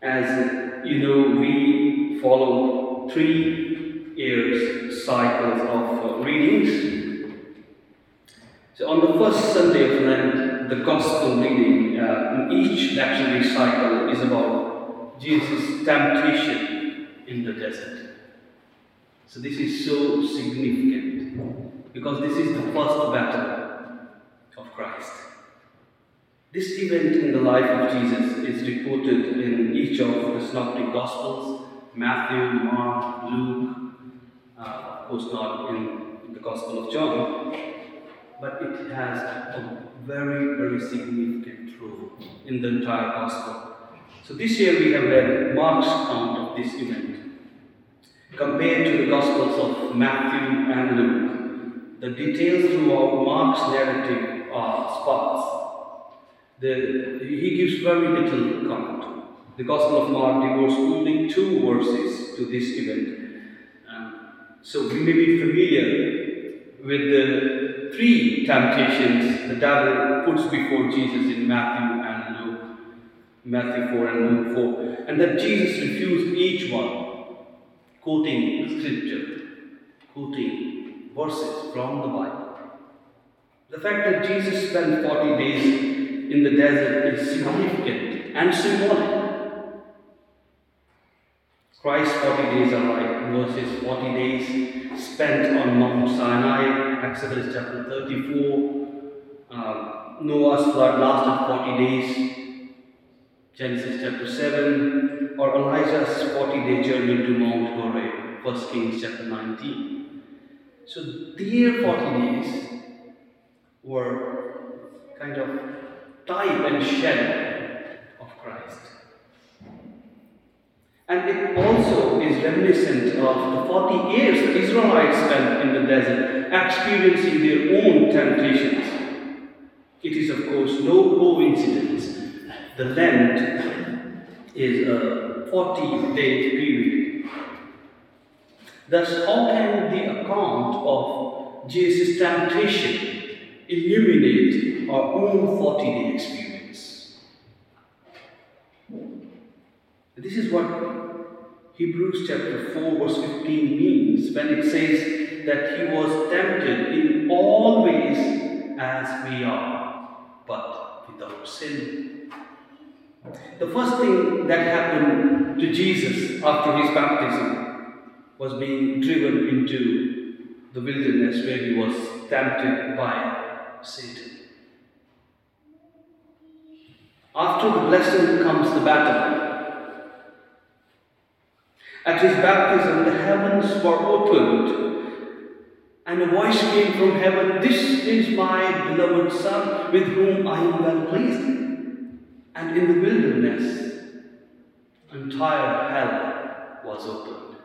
As you know, we follow 3 years cycles of readings. So on the first Sunday of Lent, the Gospel reading in each lectionary cycle is about Jesus' temptation in the desert. So this is so significant because this is the first battle of Christ. This event in the life of Jesus is reported in each of the Synoptic Gospels: Matthew, Mark, Luke, of course not in the Gospel of John, but it has a very, very significant role in the entire Gospel. So this year we have read Mark's account of this event. Compared to the Gospels of Matthew and Luke, the details throughout Mark's narrative are sparse. He gives very little account. The Gospel of Mark devotes only 2 verses to this event. So we may be familiar with the 3 temptations the devil puts before Jesus in Matthew and Luke, Matthew 4 and Luke 4, and that Jesus refused each one, quoting scripture, quoting verses from the Bible. The fact that Jesus spent 40 days in the desert is significant and symbolic. Christ's 40 days are like Moses' 40 days spent on Mount Sinai, Exodus chapter 34. Noah's flood lasted 40 days, Genesis chapter 7, or Elijah's 40-day journey to Mount Horeb, 1 Kings chapter 19. So their 40 days were kind of type and shadow of Christ. And it also is reminiscent of the 40 years the Israelites spent in the desert, experiencing their own temptations. It is, of course, no coincidence the Lent is a 40-day period. Thus, how can the account of Jesus' temptation illuminate our own 40-day experience? This is what Hebrews chapter 4 verse 15 means when it says that he was tempted in all ways as we are, but without sin. The first thing that happened to Jesus after his baptism was being driven into the wilderness where he was tempted by Satan. After the blessing comes the battle. At his baptism, the heavens were opened, and a voice came from heaven, "This is my beloved Son, with whom I am well pleased." And in the wilderness, entire hell was opened.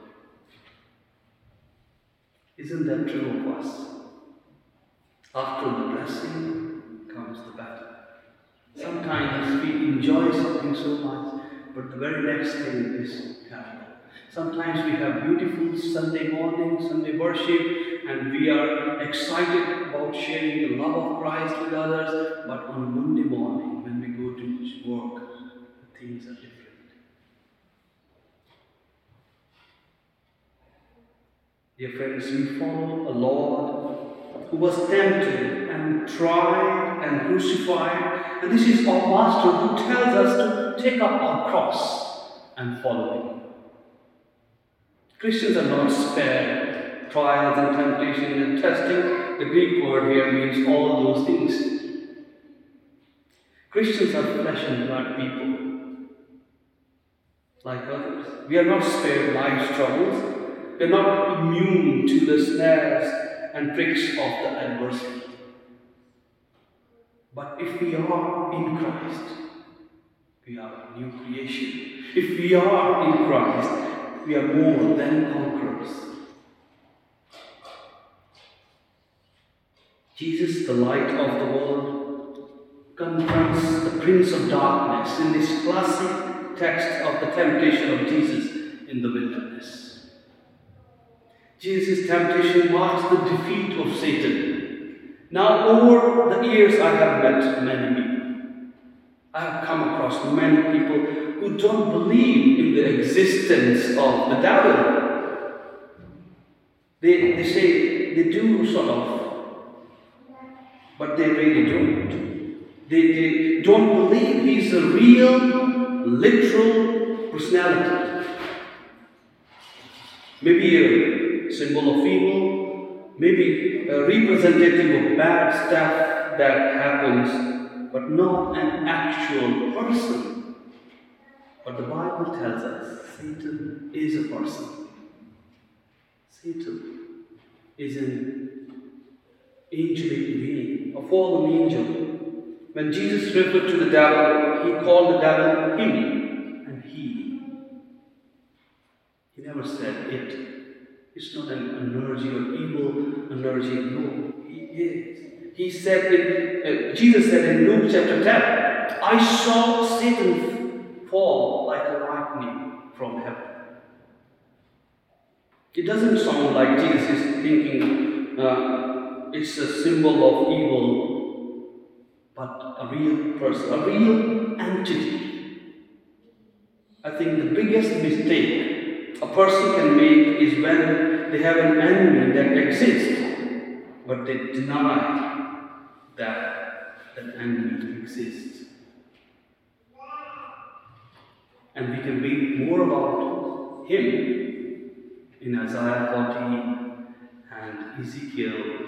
Isn't that true of us? After the blessing comes the battle. Sometimes we enjoy something so much, but the very next thing is terrible. Sometimes we have beautiful Sunday morning, Sunday worship, and we are excited about sharing the love of Christ with others, but on Monday morning when we go to work, things are different. Dear friends, we follow a Lord who was tempted and tried and crucified, and this is our Master who tells us to take up our cross and follow Him. Christians are not spared trials and temptation and testing. The Greek word here means all those things. Christians are flesh and blood people, like others. We are not spared life's troubles. We are not immune to the snares and tricks of the adversity. But if we are in Christ, we are a new creation. If we are in Christ, we are more than conquerors. Jesus, the light of the world, confronts the prince of darkness in this classic text of the temptation of Jesus in the wilderness. Jesus' temptation marks the defeat of Satan. Now, over the years, I have met many people. I have come across many people who who don't believe in the existence of the devil. They say they do sort of, but they really don't. They don't believe he's a real, literal personality. Maybe a symbol of evil, maybe a representative of bad stuff that happens, but not an actual person. But the Bible tells us Satan is a person. Satan is an angelic being, a fallen angel. When Jesus referred to the devil, he called the devil him and he. He never said it. It's not an energy or evil energy. No, he is. He said Jesus said in Luke chapter 10, I saw Satan fall like a lightning from heaven. It doesn't sound like Jesus is thinking it's a symbol of evil, but a real person, a real entity. I think the biggest mistake a person can make is when they have an enemy that exists, but they deny that that enemy exists. And we can read more about him in Isaiah 40 and Ezekiel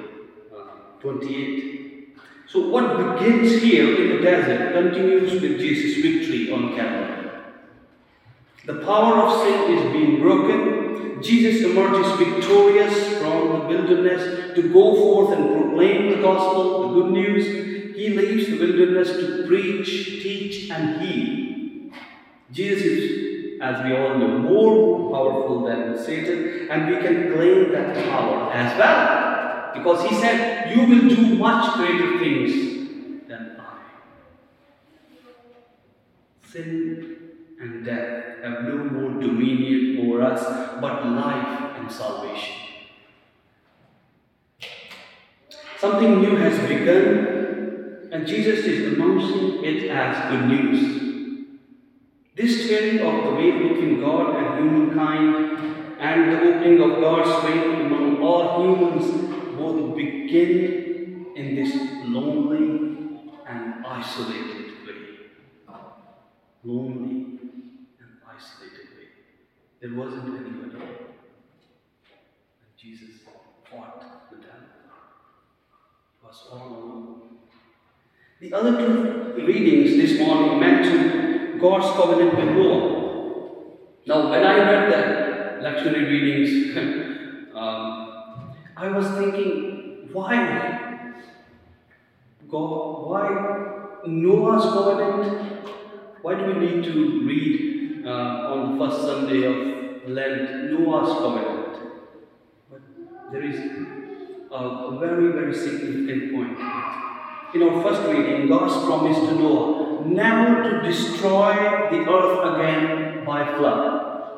28. So what begins here in the desert continues with Jesus' victory on Calvary. The power of sin is being broken. Jesus emerges victorious from the wilderness to go forth and proclaim the gospel, the good news. He leaves the wilderness to preach, teach, and heal. Jesus is, as we all know, more powerful than Satan, and we can claim that power as well. Because he said, you will do much greater things than I. Sin and death have no more dominion over us, but life and salvation. Something new has begun, and Jesus is announcing it as good news. This tearing of the veil between God and humankind and the opening of God's way among all humans both begin in this lonely and isolated way. Lonely and isolated way. There wasn't anybody. And Jesus fought the devil. It was all alone. The other two readings this morning mention God's covenant with Noah. Now, when I read the lectionary readings, I was thinking, why God? Why Noah's covenant? Why do we need to read on the first Sunday of Lent Noah's covenant? But there is a very, very significant point. In our first reading, God's promise to Noah never to destroy the earth again by flood.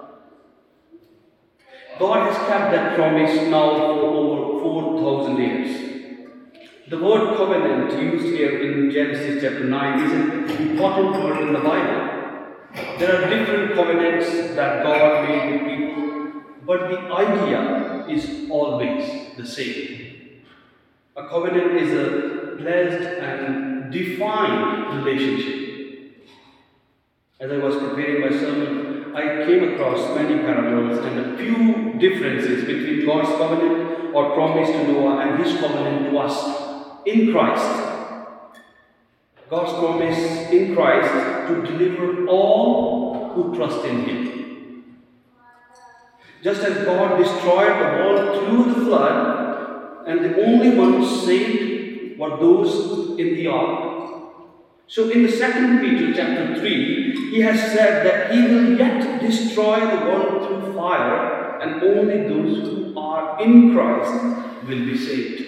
God has kept that promise now for over 4,000 years. The word covenant used here in Genesis chapter 9 is an important word in the Bible. There are different covenants that God made with people, but the idea is always the same. A covenant is a pledged and defined relationship. As I was preparing my sermon, I came across many parallels and a few differences between God's covenant or promise to Noah and his covenant to us in Christ. God's promise in Christ to deliver all who trust in him. Just as God destroyed the world through the flood, and the only ones saved were those in the ark. So in the 2 Peter chapter 3, he has said that he will yet destroy the world through fire, and only those who are in Christ will be saved.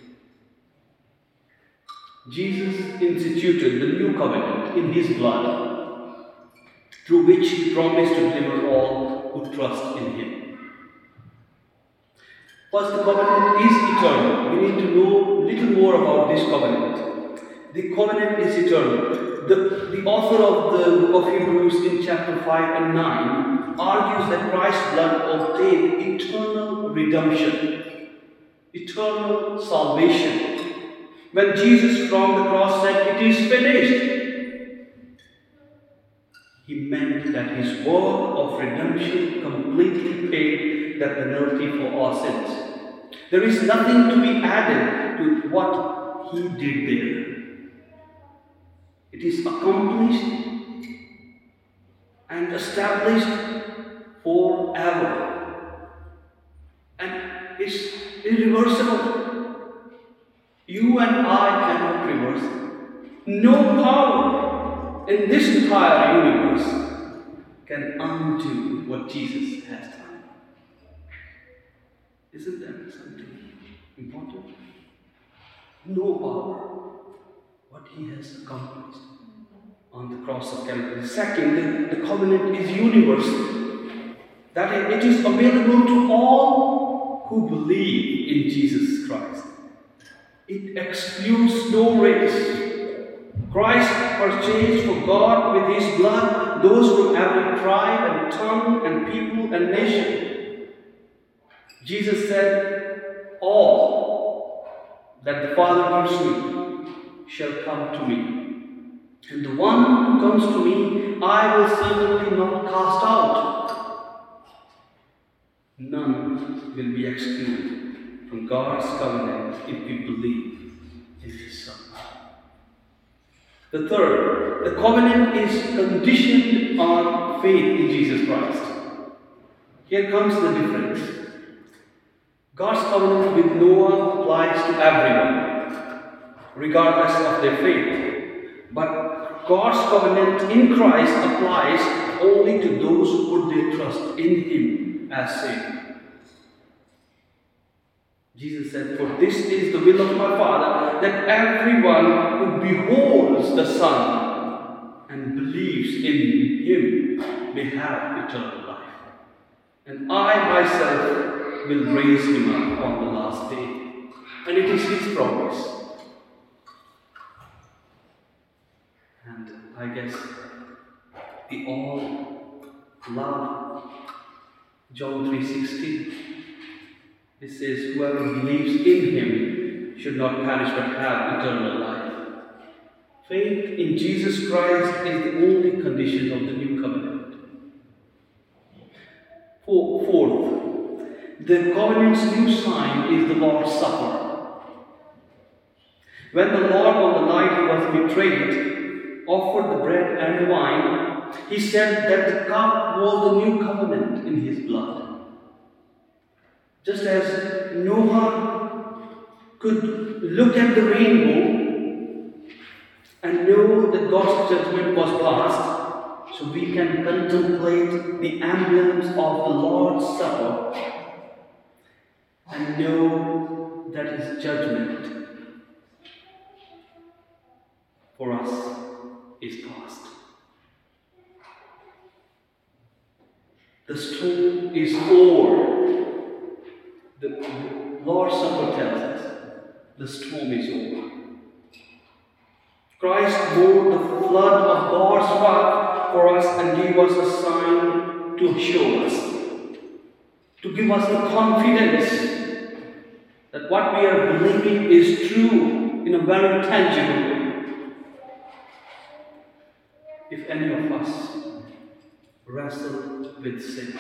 Jesus instituted the new covenant in his blood, through which he promised to deliver all who trust in him. First, the covenant is eternal. We need to know a little more about this covenant. The covenant is eternal. the author of the book of Hebrews in chapter 5 and 9 argues that Christ's blood obtained eternal redemption, eternal salvation. When Jesus from the cross said, "It is finished," he meant that his work of redemption completely paid the penalty for our sins. There is nothing to be added to what he did there. It is accomplished and established forever. And it's irreversible. You and I cannot reverse it. No power in this entire universe can undo what Jesus has done. Isn't that something important? No power. What he has accomplished on the cross of Calvary. Second, the covenant is universal. That it is available to all who believe in Jesus Christ. It excludes no race. Christ purchased for God with his blood those from every tribe and tongue and people and nation. Jesus said, "All that the Father gives me shall come to me. And the one who comes to me, I will certainly not cast out." None will be excluded from God's covenant if we believe in his Son. The third, the covenant is conditioned on faith in Jesus Christ. Here comes the difference. God's covenant with Noah applies to everyone, regardless of their faith. But God's covenant in Christ applies only to those who put their trust in him as Savior. Jesus said, "For this is the will of my Father, that everyone who beholds the Son and believes in him may have eternal life. And I myself will raise him up on the last day." And it is his promise. And I guess we all love John 3:16. It says, "Whoever believes in him should not perish but have eternal life." Faith in Jesus Christ is the only condition of the new covenant. Fourth, the covenant's new sign is the Lord's Supper. When the Lord, on the night he was betrayed, offered the bread and wine, he said that the cup was the new covenant in his blood. Just as Noah could look at the rainbow and know that God's judgment was past, so we can contemplate the emblems of the Lord's Supper and know that his judgment for us is past. The storm is over. The Lord's Supper tells us the storm is over. Christ bore the flood of God's wrath for us and gave us a sign to show us, to give us the confidence that what we are believing is true in a very tangible way. If any of us wrestle with sin,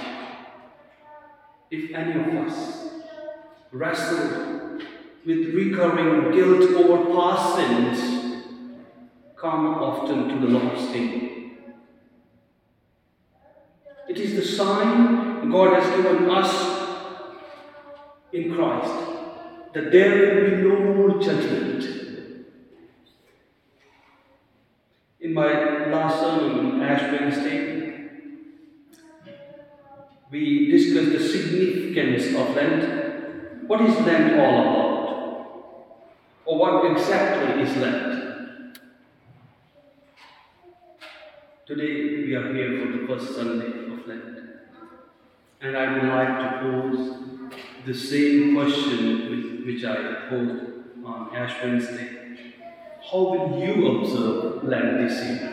if any of us wrestle with recurring guilt over past sins, come often to the Lord's table. It is the sign God has given us in Christ that there will be no more judgment. In my last sermon on Ash Wednesday, we discussed the significance of Lent. What is Lent all about? Or what exactly is Lent? Today we are here for the first Sunday of Lent. And I would like to pose the same question which I posed on Ash Wednesday. How will you observe Lent this year?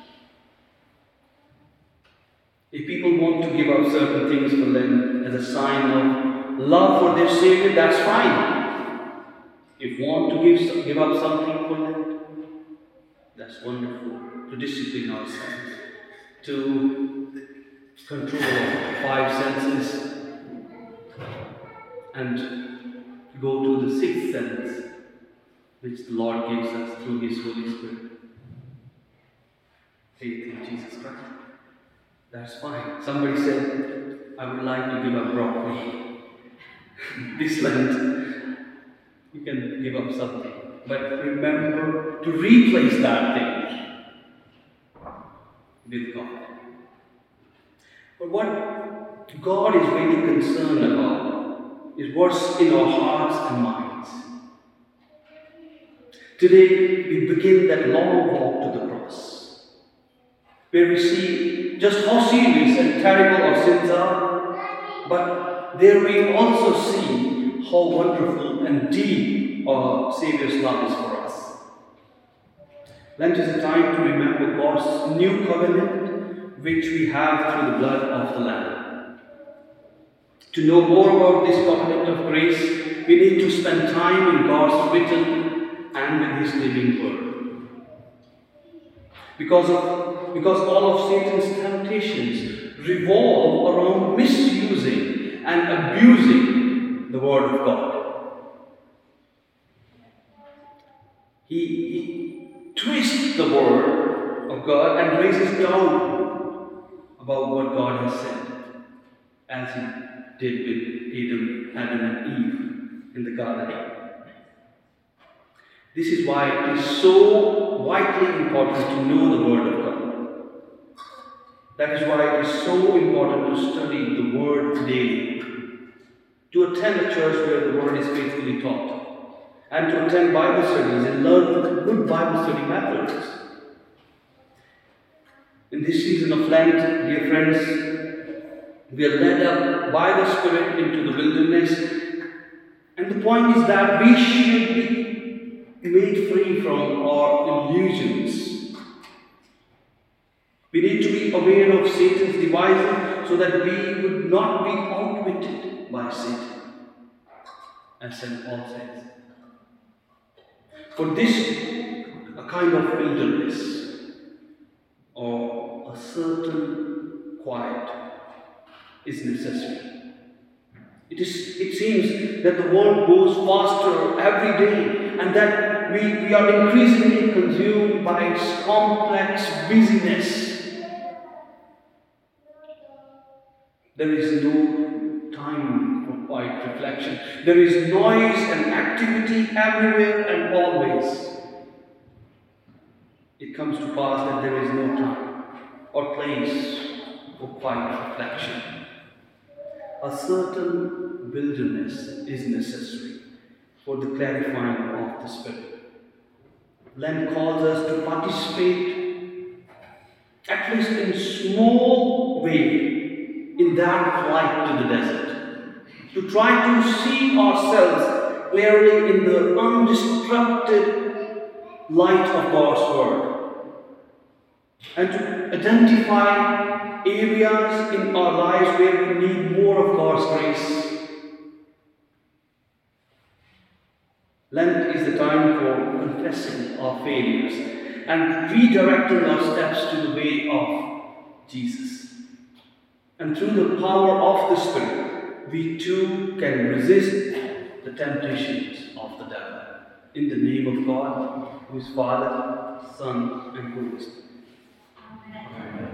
If people want to give up certain things for Lent as a sign of love for their Savior, that's fine. If want to give up something for Lent, that's wonderful. To discipline ourselves, to control our 5 senses, and go to the 6th sense, which the Lord gives us through His Holy Spirit. Faith in Jesus Christ. That's fine. Somebody said, I would like to give up broccoli. This Lent, you can give up something. But remember to replace that thing with God. But what God is really concerned about is what's in our hearts and minds. Today, we begin that long walk to the cross, where we see just how serious and terrible our sins are, but there we also see how wonderful and deep our Saviour's love is for us. Lent is a time to remember God's new covenant, which we have through the blood of the Lamb. To know more about this covenant of grace, we need to spend time in God's written and in His living word. Because all of Satan's temptations revolve around misusing and abusing the word of God. He twists the word of God and raises doubt about what God has said, as He did with Adam and Eve in the garden. This is why it is so vitally important to know the Word of God. That is why it is so important to study the Word daily, to attend a church where the Word is faithfully taught, and to attend Bible studies and learn good Bible study methods. In this season of Lent, dear friends, we are led up by the Spirit into the wilderness, and the point is that we should be made free from our illusions. We need to be aware of Satan's devices so that we would not be outwitted by Satan, as St. Paul says. For this, a kind of wilderness or a certain quiet is necessary. It seems that the world goes faster every day, and that we are increasingly consumed by its complex busyness. There is no time for quiet reflection. There is noise and activity everywhere and always. It comes to pass that there is no time or place for quiet reflection. A certain wilderness is necessary for the clarifying of the Spirit. Lent calls us to participate, at least in small way, in that flight to the desert. To try to see ourselves clearly in the undistracted light of God's Word. And to identify areas in our lives where we need more of God's grace. Lent is the time for confessing our failures and redirecting our steps to the way of Jesus. And through the power of the Spirit, we too can resist the temptations of the devil. In the name of God, who is Father, Son, and Holy Spirit. Amen.